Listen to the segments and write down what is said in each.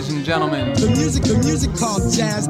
ladies and gentlemen. The music called jazz.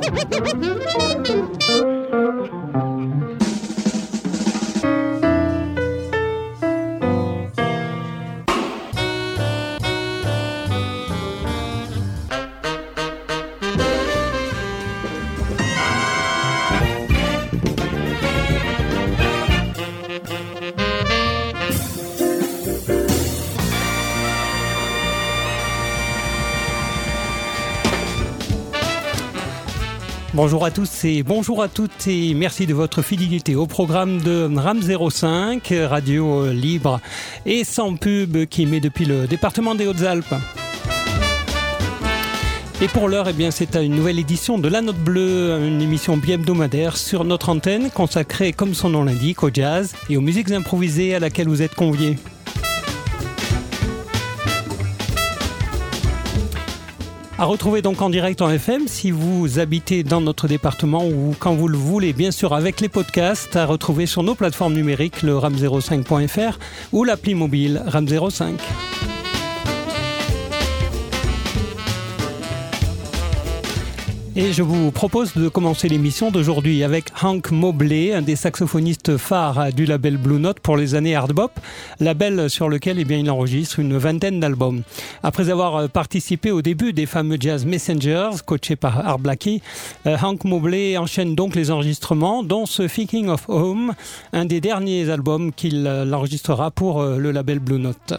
Bonjour à tous et bonjour à toutes et merci de votre fidélité au programme de RAM 05, radio libre et sans pub qui émet depuis le département des Hautes-Alpes. Et pour l'heure, c'est une nouvelle édition de La Note Bleue, une émission bi-hebdomadaire sur notre antenne consacrée, comme son nom l'indique, au jazz et aux musiques improvisées à laquelle vous êtes conviés. À retrouver donc en direct en FM si vous habitez dans notre département ou quand vous le voulez, bien sûr avec les podcasts à retrouver sur nos plateformes numériques, le ram05.fr ou l'appli mobile RAM05. Et je vous propose de commencer l'émission d'aujourd'hui avec Hank Mobley, un des saxophonistes phares du label Blue Note pour les années hard bop, label sur lequel il enregistre une vingtaine d'albums. Après avoir participé au début des fameux Jazz Messengers, coachés par Art Blakey, Hank Mobley enchaîne donc les enregistrements, dont ce Thinking of Home, un des derniers albums qu'il enregistrera pour le label Blue Note.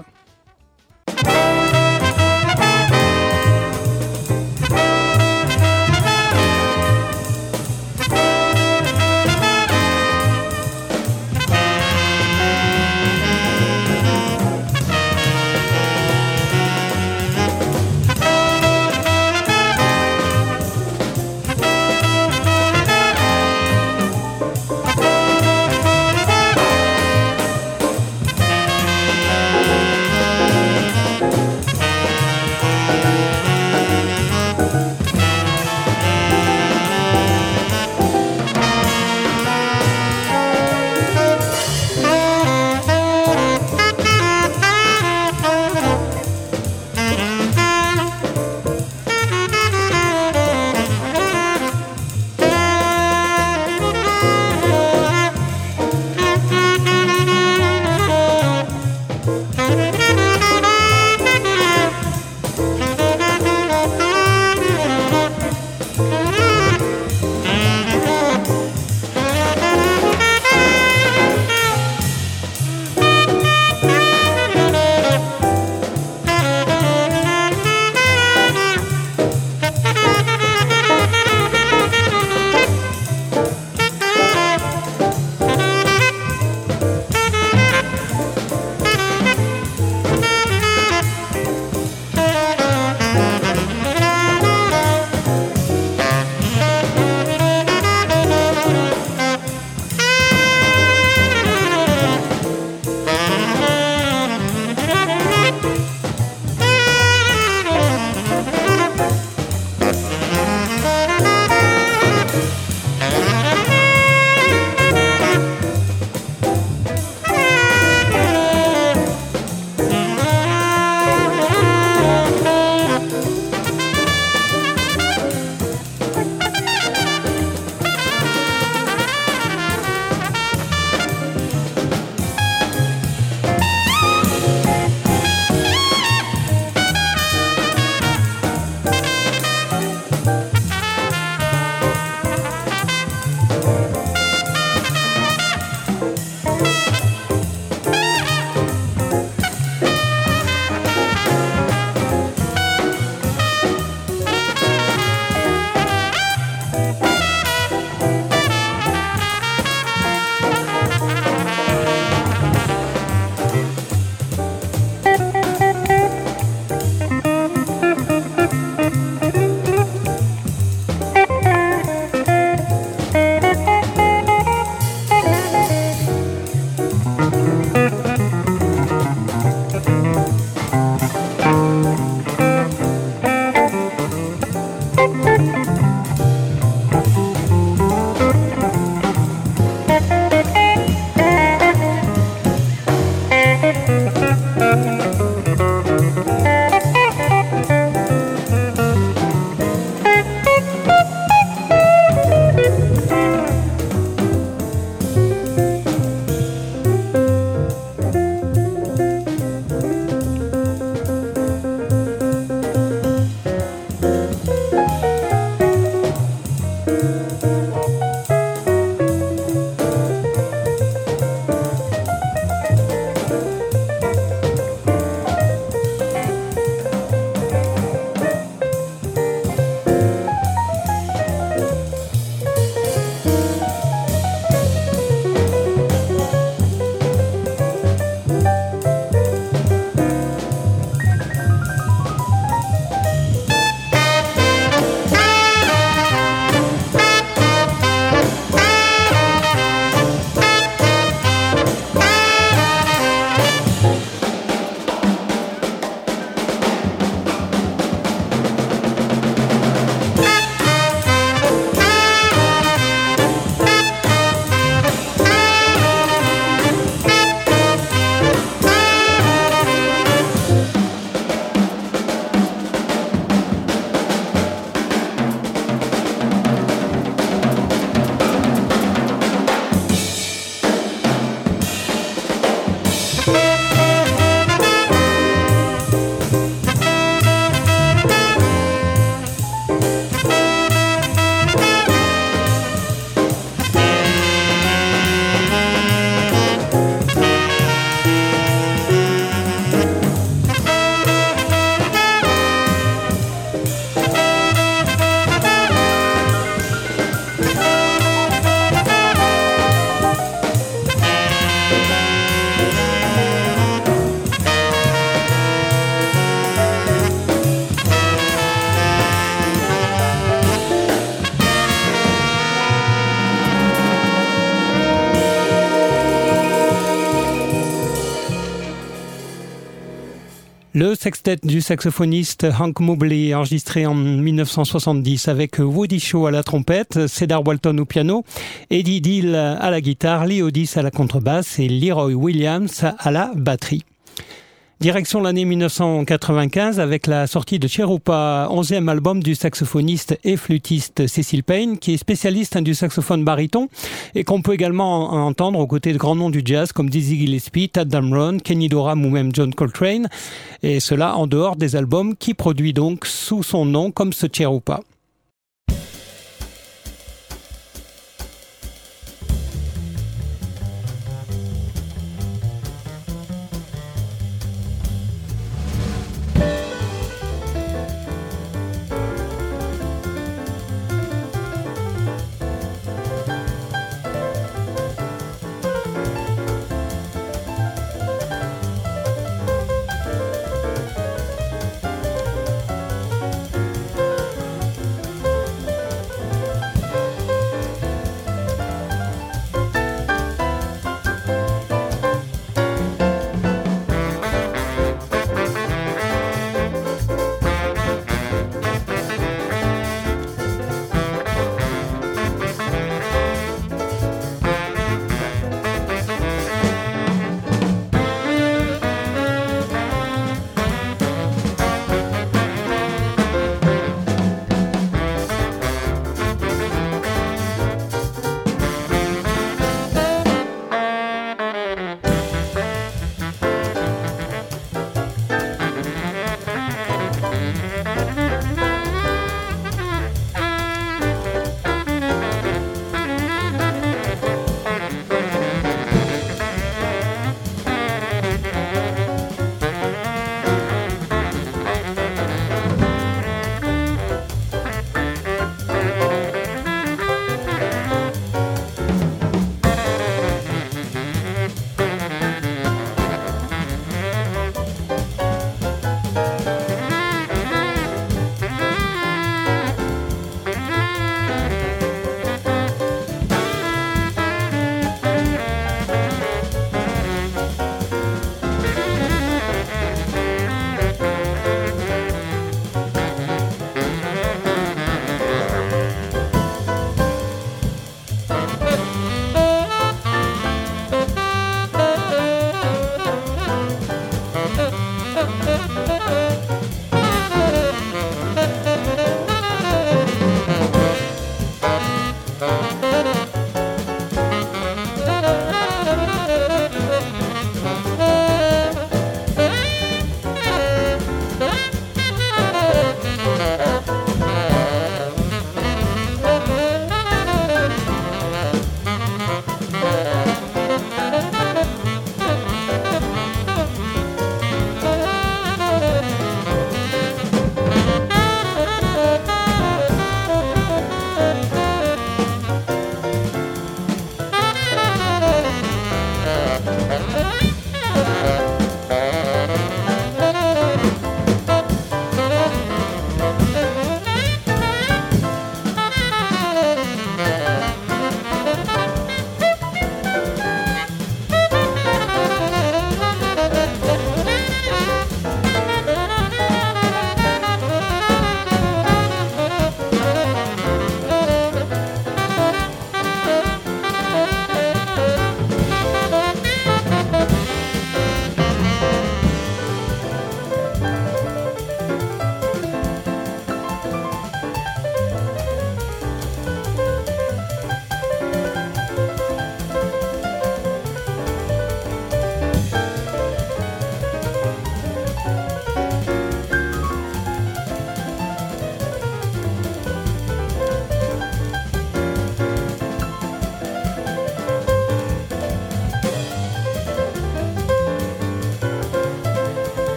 Le sextet du saxophoniste Hank Mobley, enregistré en 1970 avec Woody Shaw à la trompette, Cedar Walton au piano, Eddie Deal à la guitare, Lee Otis à la contrebasse et Leroy Williams à la batterie. Direction l'année 1995 avec la sortie de Cherupa, 11e album du saxophoniste et flûtiste Cecil Payne, qui est spécialiste du saxophone baryton et qu'on peut également entendre aux côtés de grands noms du jazz comme Dizzy Gillespie, Tadd Dameron, Kenny Dorham ou même John Coltrane, et cela en dehors des albums qu'il produit donc sous son nom comme ce Cherupa.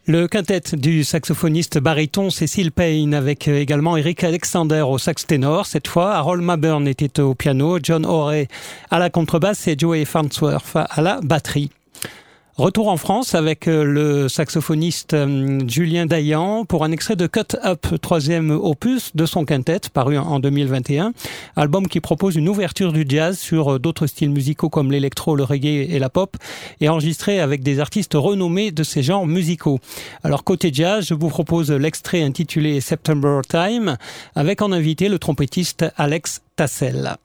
Le quintet du saxophoniste baryton Cecil Payne avec également Eric Alexander au sax ténor. Cette fois, Harold Mabern était au piano, John Horay à la contrebasse et Joey Farnsworth à la batterie. Retour en France avec le saxophoniste Julien Dayan pour un extrait de Cut Up, troisième opus de son quintet, paru en 2021. Album qui propose une ouverture du jazz sur d'autres styles musicaux comme l'électro, le reggae et la pop, et enregistré avec des artistes renommés de ces genres musicaux. Alors côté jazz, je vous propose l'extrait intitulé September Time, avec en invité le trompettiste Alex Tassel.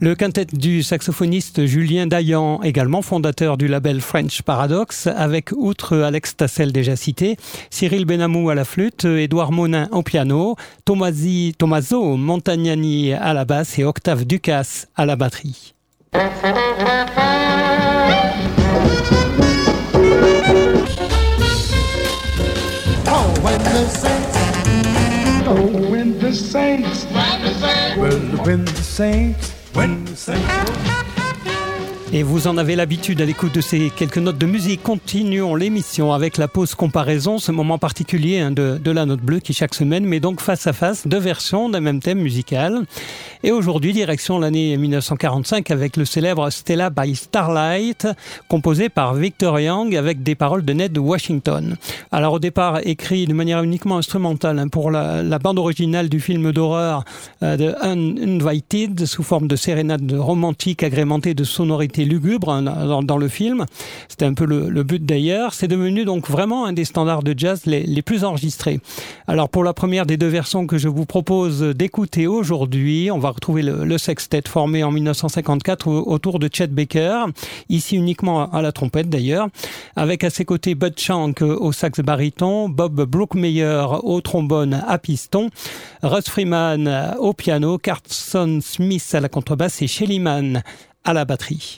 Le quintet du saxophoniste Julien Dayan, également fondateur du label French Paradox, avec, outre Alex Tassel déjà cité, Cyril Benamou à la flûte, Édouard Monin au piano, Tommaso Montagnani à la basse et Octave Ducasse à la batterie. Et vous en avez l'habitude à l'écoute de ces quelques notes de musique. Continuons l'émission avec la pause comparaison, ce moment particulier de la note bleue qui chaque semaine met donc face à face deux versions d'un même thème musical. Et aujourd'hui, direction l'année 1945 avec le célèbre Stella by Starlight, composé par Victor Young avec des paroles de Ned Washington. Alors au départ, écrit de manière uniquement instrumentale pour la bande originale du film d'horreur de Uninvited, sous forme de sérénade romantique agrémentée de sonorités lugubres dans le film. C'était un peu le but d'ailleurs. C'est devenu donc vraiment un des standards de jazz les plus enregistrés. Alors pour la première des deux versions que je vous propose d'écouter aujourd'hui, on va retrouver le sextet formé en 1954 autour de Chet Baker, ici uniquement à la trompette d'ailleurs, avec à ses côtés Bud Shank au sax baryton, Bob Brookmeyer au trombone à piston, Russ Freeman au piano, Carson Smith à la contrebasse et Shelly Manne à la batterie.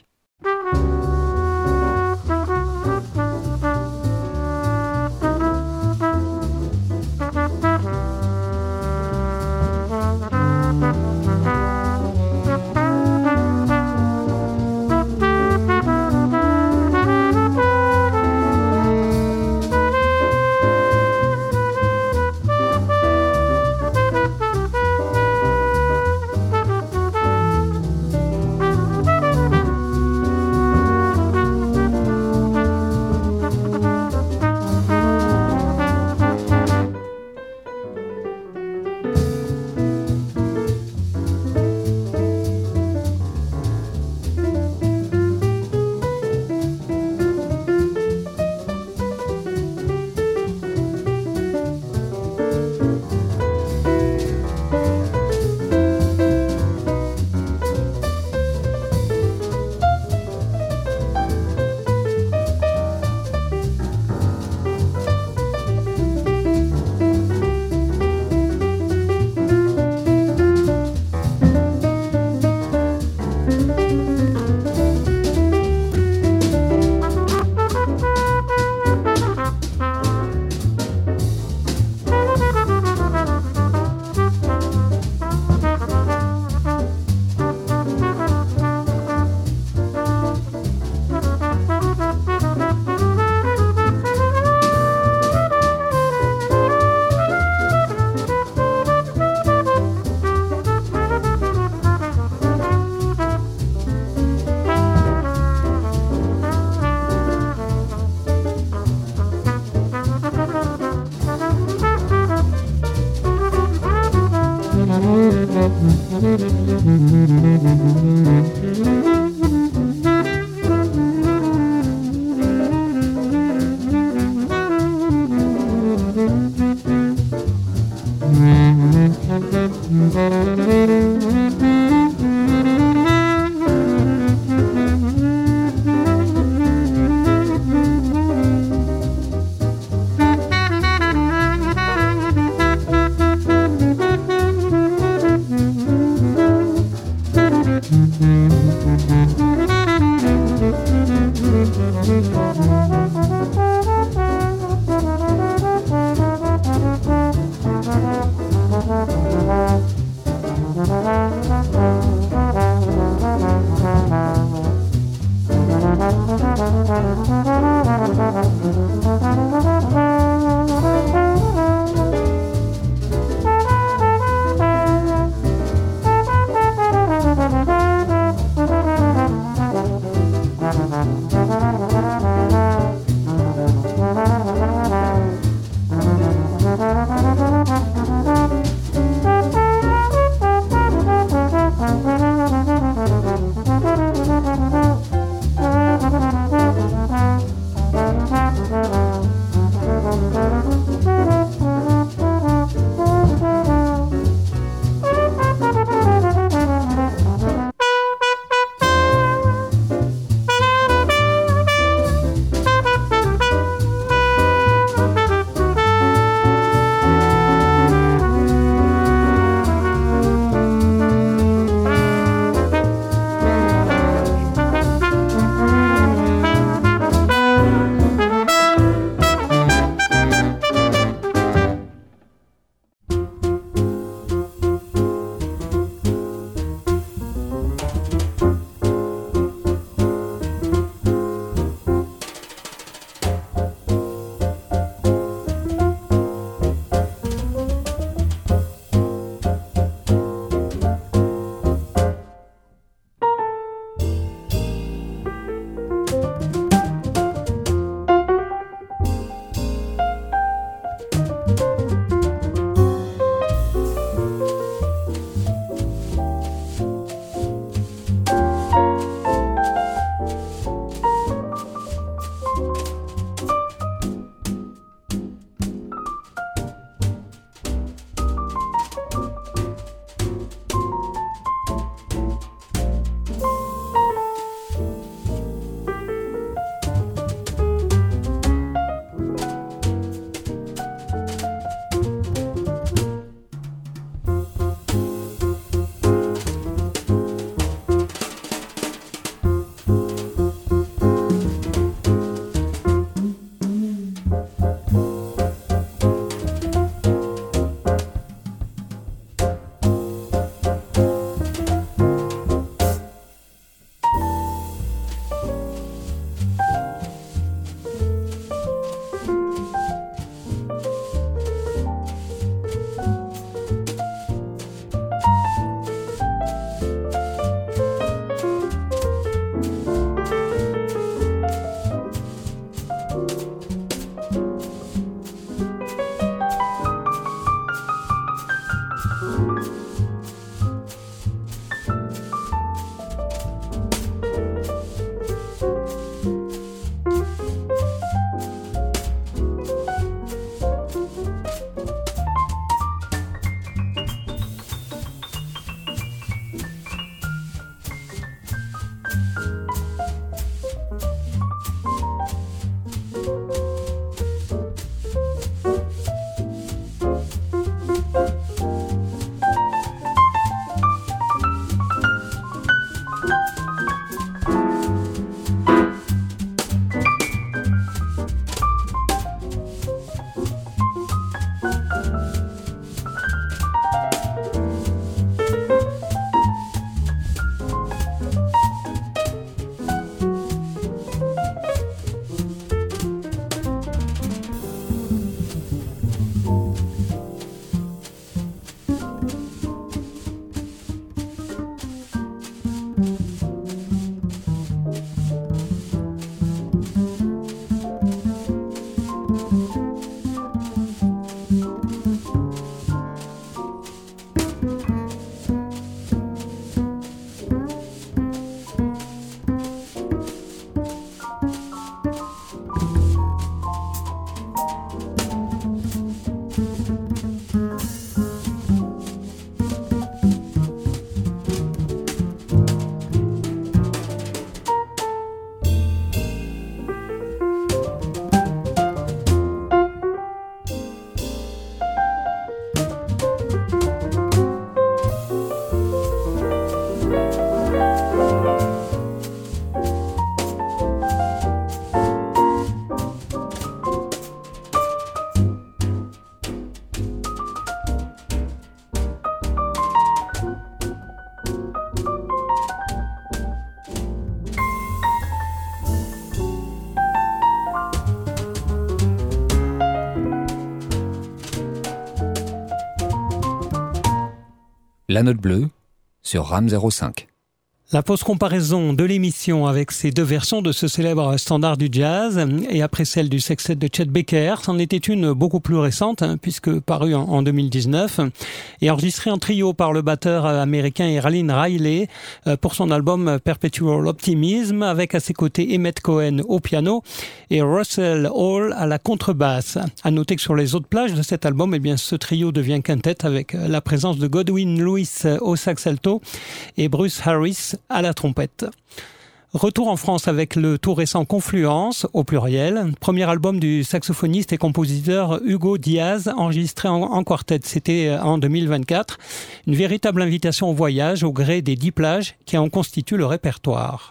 La Note Bleue sur RAM 05. La pause comparaison de l'émission avec ces deux versions de ce célèbre standard du jazz et après celle du sextet de Chet Baker, c'en était une beaucoup plus récente puisque parue en 2019 et enregistrée en trio par le batteur américain Erlin Riley pour son album Perpetual Optimism avec à ses côtés Emmett Cohen au piano et Russell Hall à la contrebasse. À noter que sur les autres plages de cet album, eh bien, ce trio devient quintette avec la présence de Godwin Lewis au sax alto et Bruce Harris à la trompette. Retour en France avec le tout récent Confluence, au pluriel, premier album du saxophoniste et compositeur Hugo Diaz, enregistré en quartet. C'était en 2024. Une véritable invitation au voyage au gré des 10 plages qui en constituent le répertoire.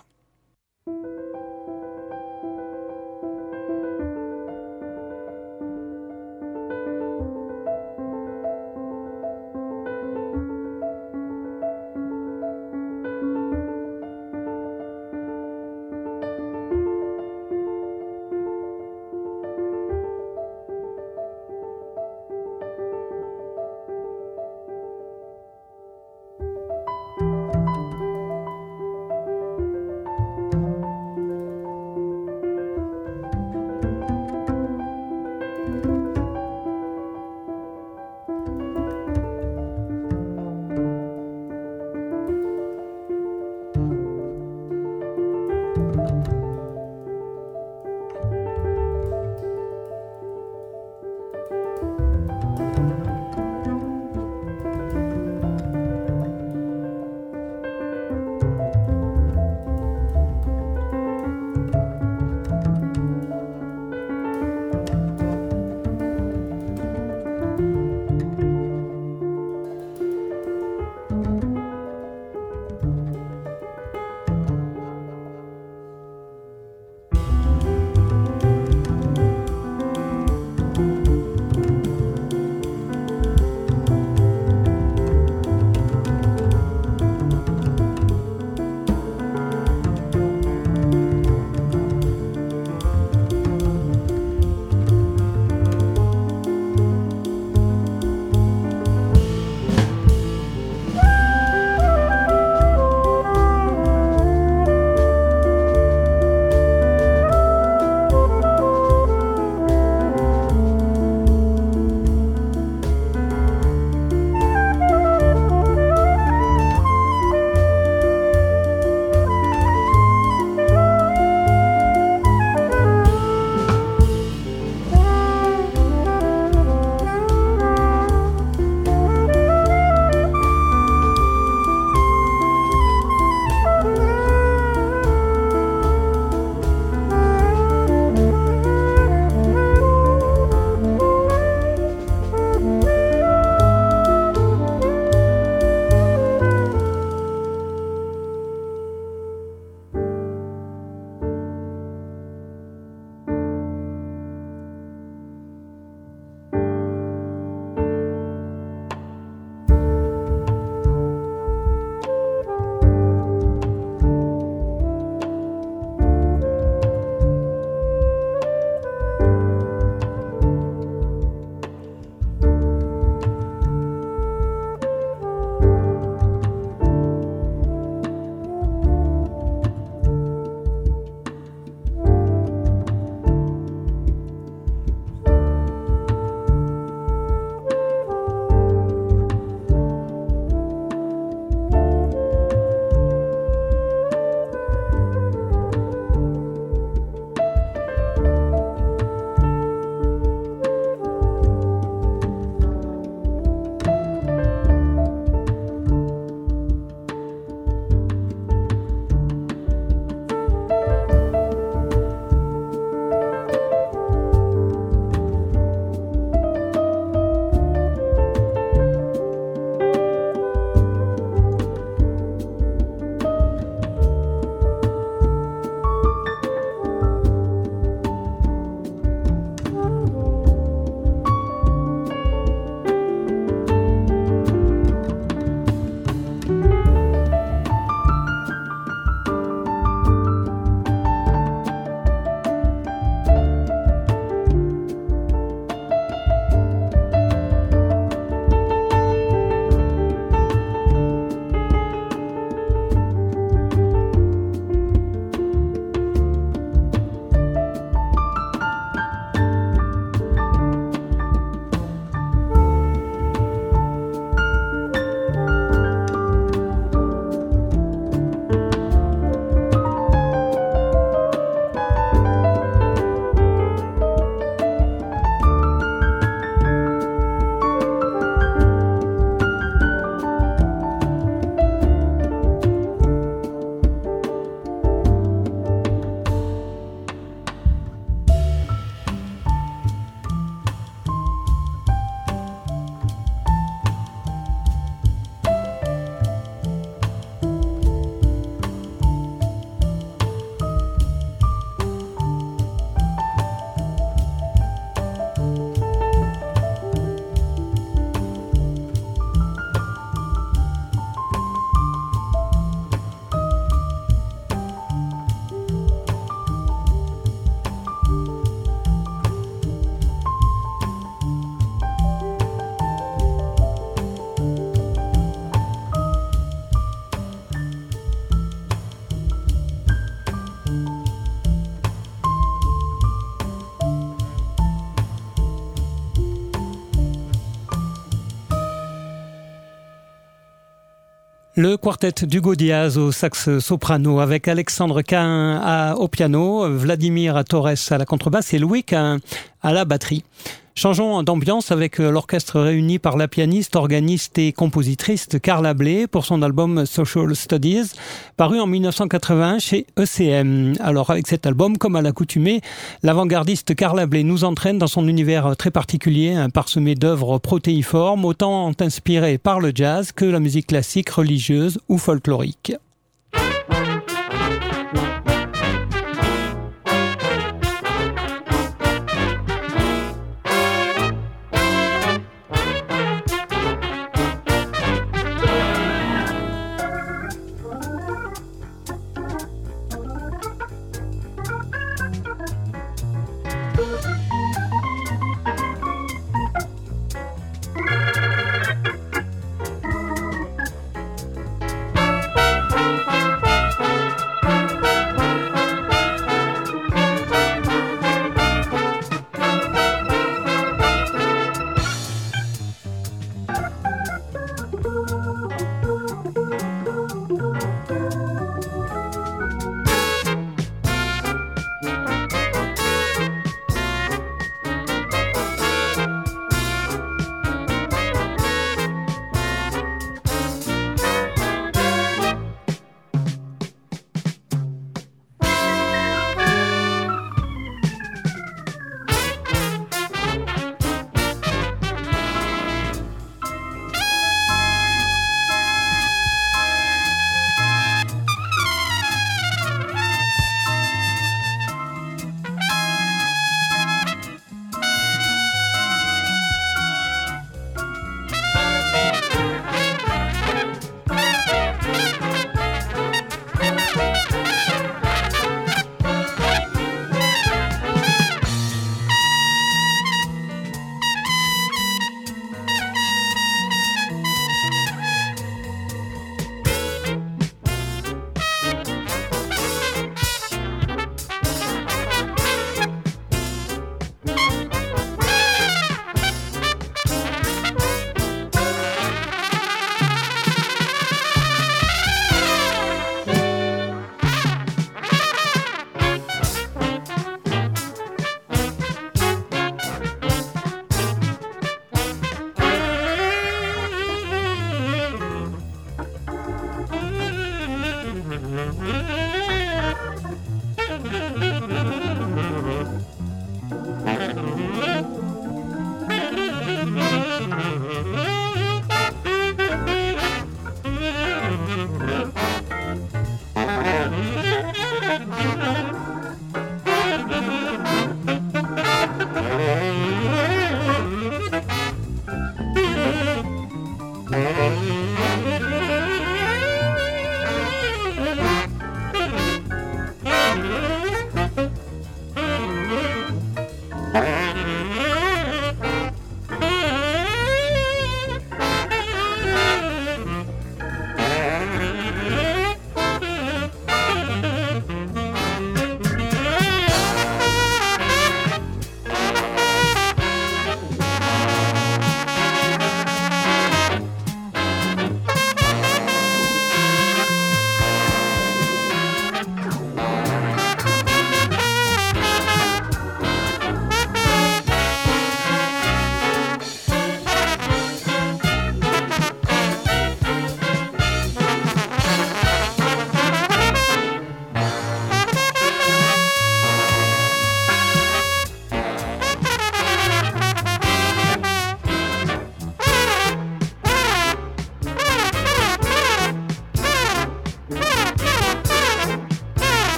Le quartet d'Hugo Diaz au sax soprano avec Alexandre Cain au piano, Vladimir Torres à la contrebasse et Louis Cain à la batterie. Changeons d'ambiance avec l'orchestre réuni par la pianiste, organiste et compositrice Carla Bley pour son album Social Studies, paru en 1981 chez ECM. Alors avec cet album, comme à l'accoutumée, l'avant-gardiste Carla Bley nous entraîne dans son univers très particulier, parsemé d'œuvres protéiformes, autant inspirées par le jazz que la musique classique, religieuse ou folklorique.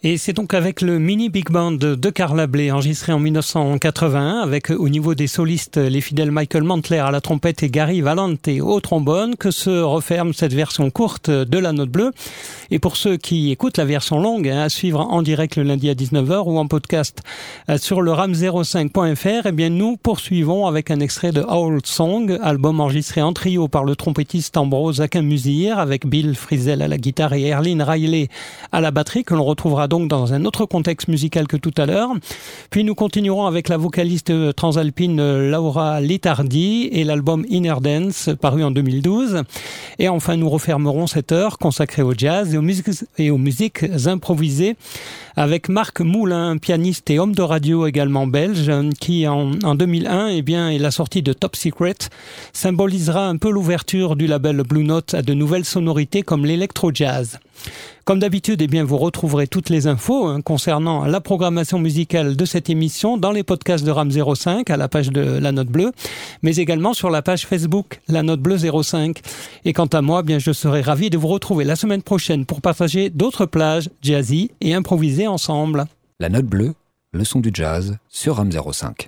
Et c'est donc avec le mini big band de Carla Bley, enregistré en 1981, avec au niveau des solistes les fidèles Michael Mantler à la trompette et Gary Valente au trombone, que se referme cette version courte de La Note Bleue. Et pour ceux qui écoutent la version longue, à suivre en direct le lundi à 19h ou en podcast sur le ram05.fr, eh bien nous poursuivons avec un extrait de Old Song, album enregistré en trio par le trompettiste Ambrose Akinmusir, avec Bill Frisell à la guitare et Erlyn Riley à la batterie, que l'on retrouvera donc dans un autre contexte musical que tout à l'heure. Puis nous continuerons avec la vocaliste transalpine Laura Litardi et l'album Inner Dance, paru en 2012. Et enfin, nous refermerons cette heure consacrée au jazz et aux musiques improvisées avec Marc Moulin, pianiste et homme de radio également belge, qui en 2001, eh bien, et la sortie de Top Secret symbolisera un peu l'ouverture du label Blue Note à de nouvelles sonorités comme l'électro-jazz. Comme d'habitude, eh bien, vous retrouverez toutes les infos concernant la programmation musicale de cette émission dans les podcasts de RAM 05 à la page de La Note Bleue, mais également sur la page Facebook La Note Bleue 05. Et quant à moi, eh bien, je serai ravi de vous retrouver la semaine prochaine pour partager d'autres plages jazzy et improviser ensemble. La Note Bleue, le son du jazz sur RAM 05.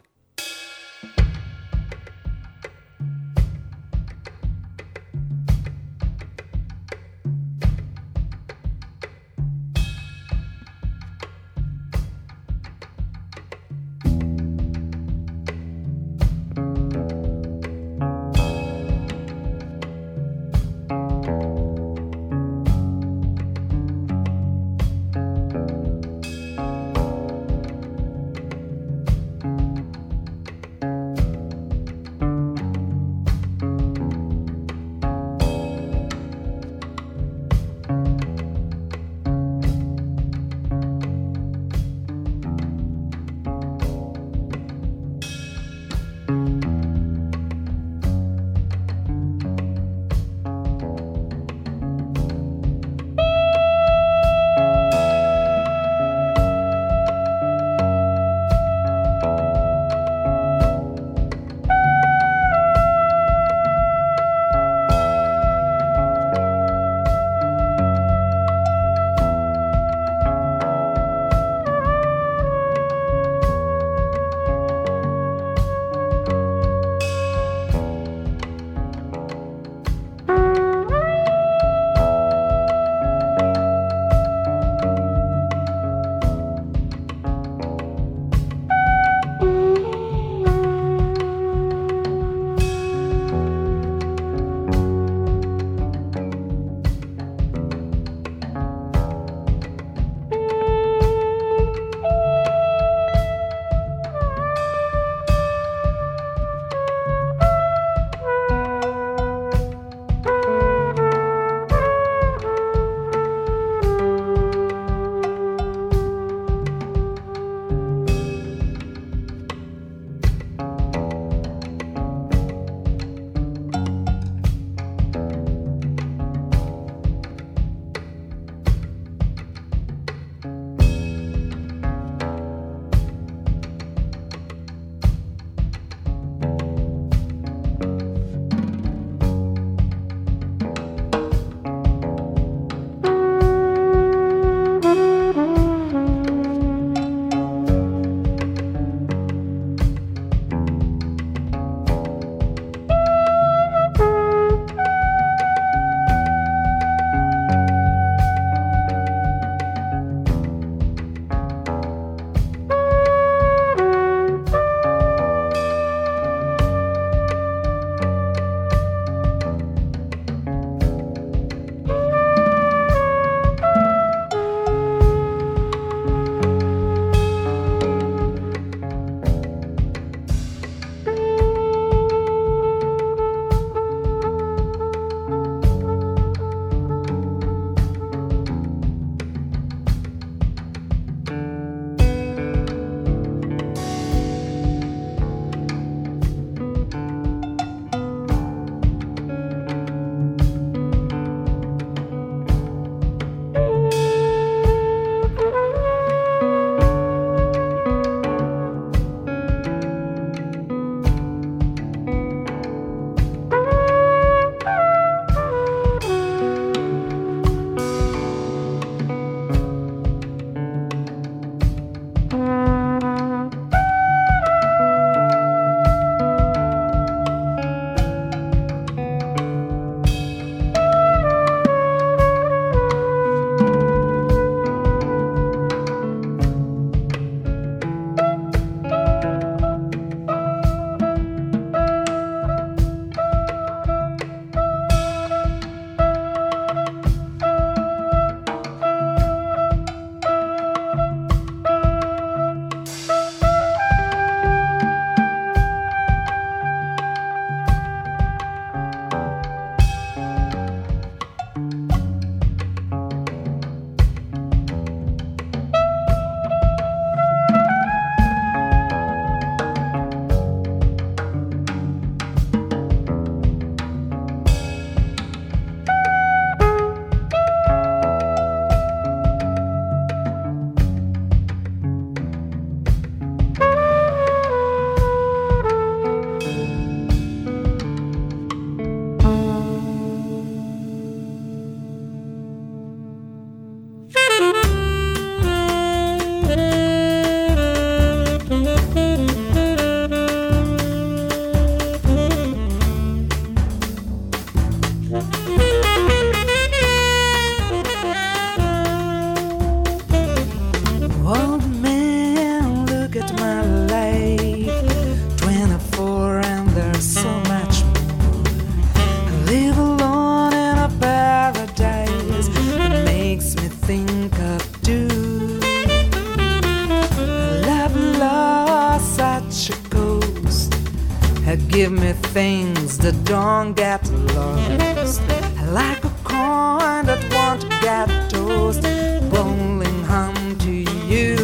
me things that don't get lost. Like a coin that won't get toast, rolling home to you.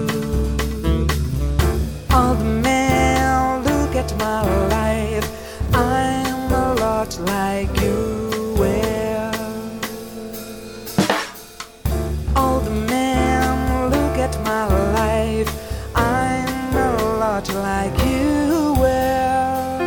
Old man, look at my life. I'm a lot like you were. Old man, look at my life. I'm a lot like you were.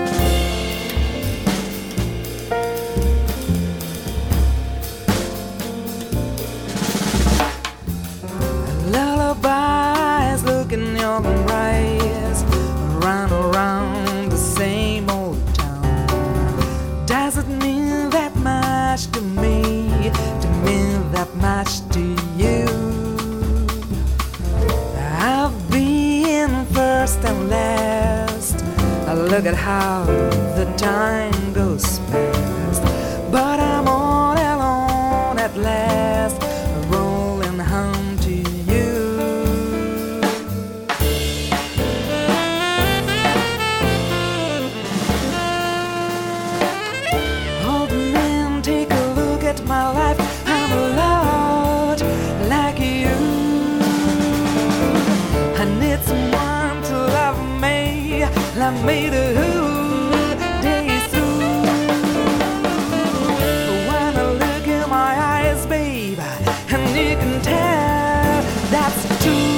Lullabies look in your eyes, run around the same old town. Does it mean that much to me, to mean that much to you? I've been first and last. Look at how the time goes past. But I'm all alone at last, rolling home to you. Old man, take a look at my life. I'm a lot like you. I need someone to love me to days through. When I look in my eyes, babe, and you can tell that's true.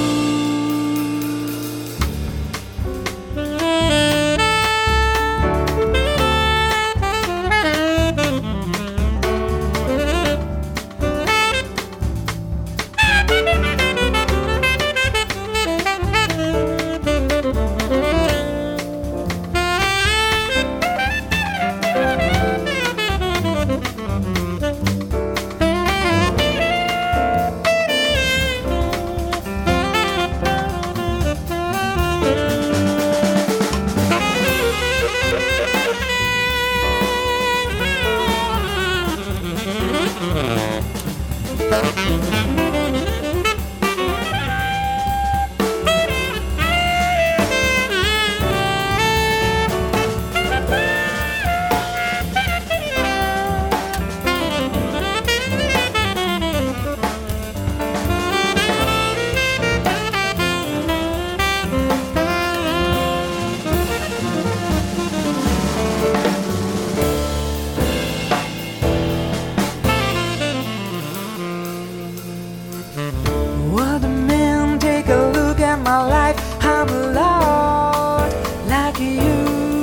My life, I'm a lot like you.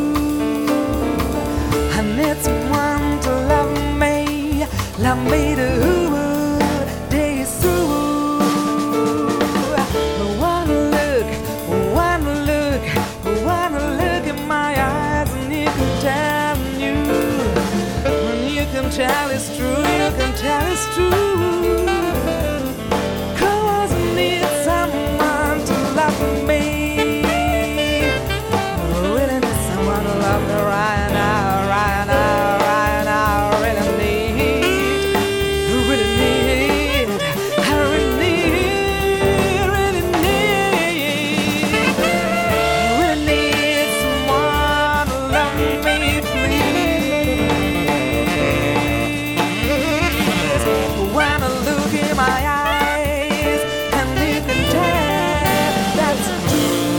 I need someone to love me to days through. Wanna look in my eyes, and you can tell you can tell it's true, you can tell it's true. 'Cause I need someone to love me. Really need someone to love me right now, right now, right now. Really need, really need, I really need, really need, really need someone to love me, please. When I look in my eyes, and you can tell that's true.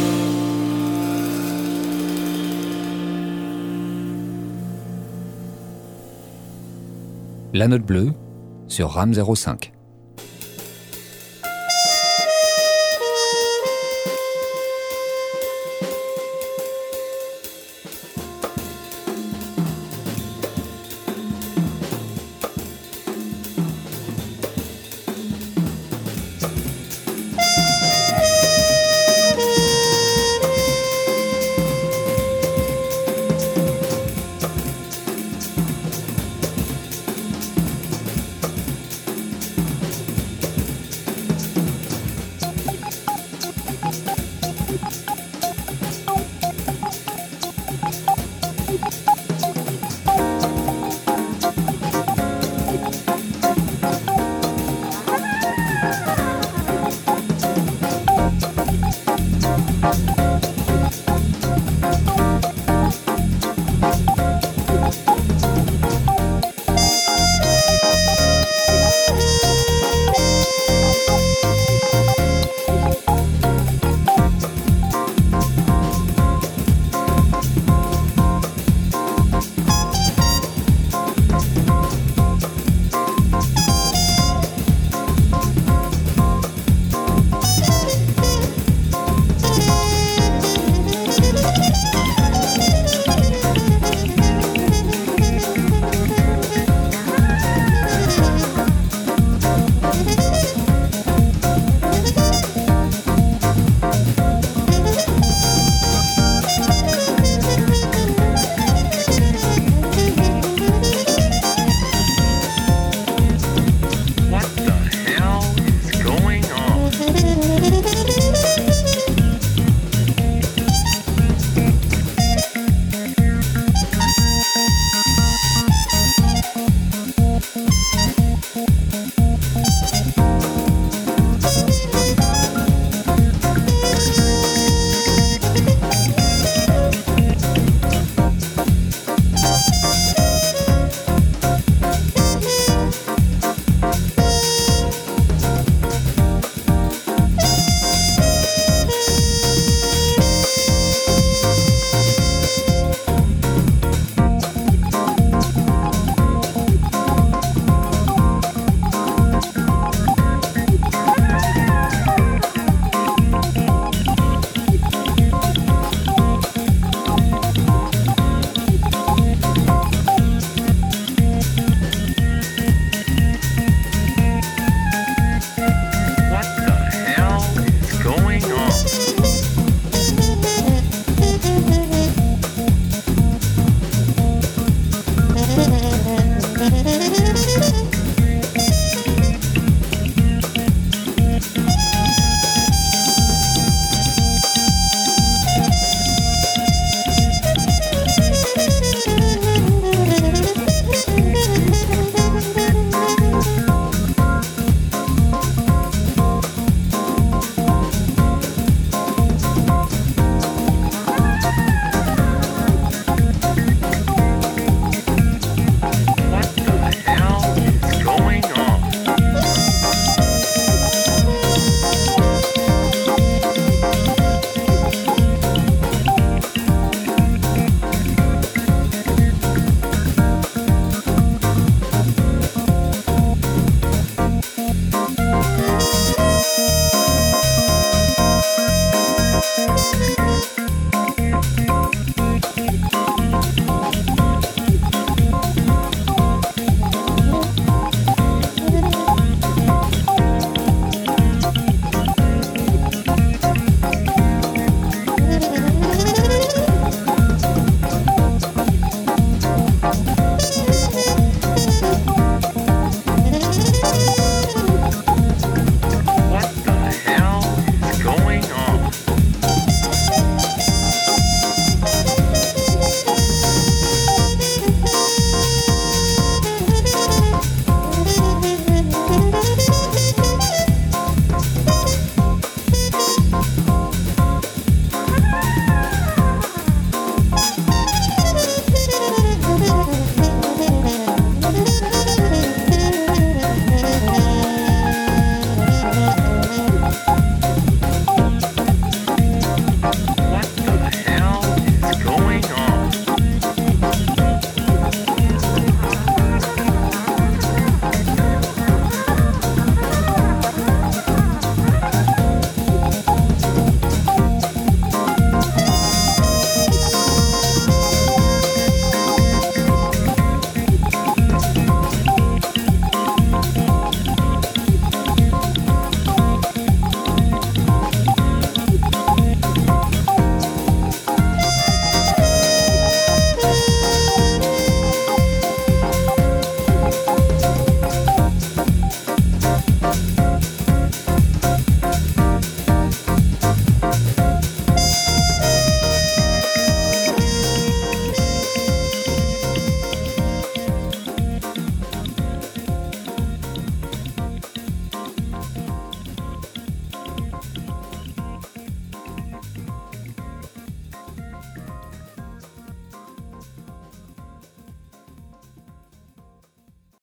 La Note Bleue sur RAM 05. Thank